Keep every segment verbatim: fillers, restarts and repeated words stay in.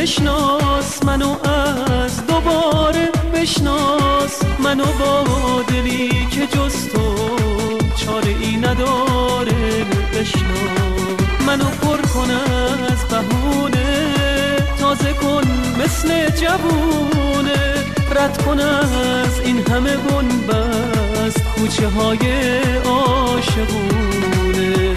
بشناس منو از دوباره بشناس منو با دلی که جز تو چاره ای نداره بشناس منو پر کن از بهونه تازه کن مثل جوونه رد کن از این همه بنبست کوچه های عاشقونه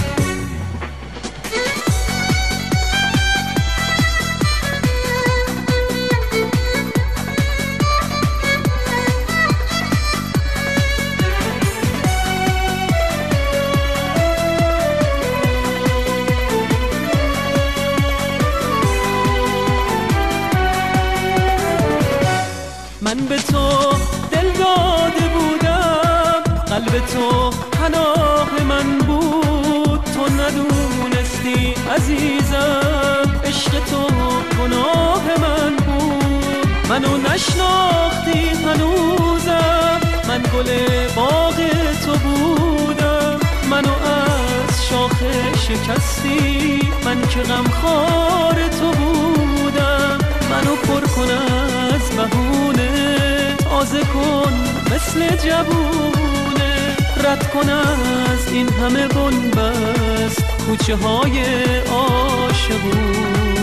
من به تو دل داده بودم قلب تو پناه من بود تو ندونستی عزیزم عشق تو گناه من بود منو نشناختی هنوزم من گل باغ تو بودم منو از شاخه شکستی من که غمخوار تو بودم منو پر کن از بهونه تازه کن مثل جوونه رد کن از این همه بنبست کوچه های عاشقونه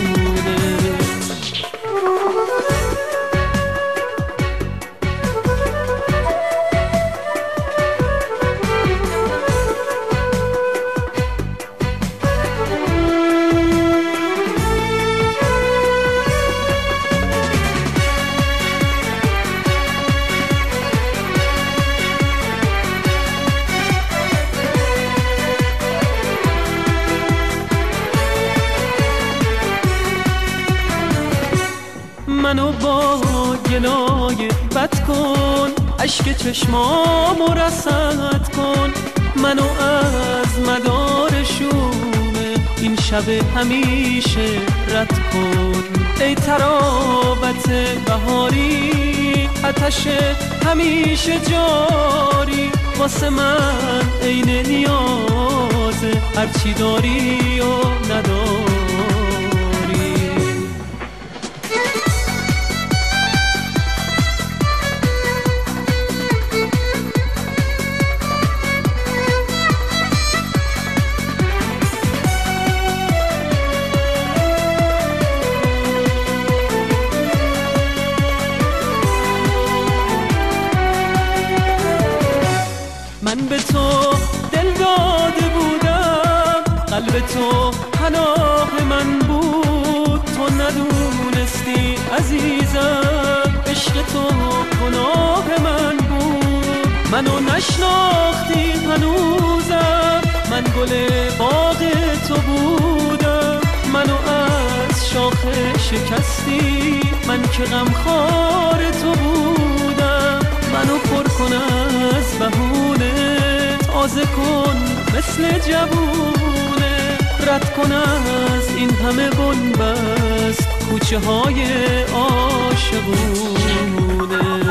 منو با گلای بد کن عشق چشمامو رصد کن منو از مدار شوم این شب همیشه رد کن ای تراوت بهاری آتش همیشه جاری واسه من عین نیازه هرچی داری و نداری من به تو دل داده بودم قلب تو پناه من بود تو ندونستی عزیزم عشق تو گناه من بود منو نشناختی هنوزم من گل باغ تو بودم منو از شاخه شکستی من که غمخوار تو بودم منو پر کن از بهونه تازه کن مثل جوونه رد کن از این همه بنبست کوچه های عاشقونه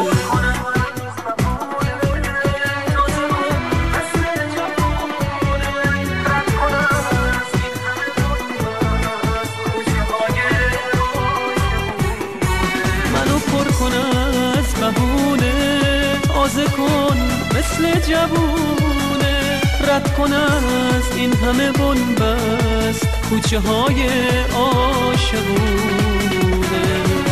منو پر کن از بهونه تازه کن مثل جوونه رد کن از این همه بنبست کوچه های عاشقونه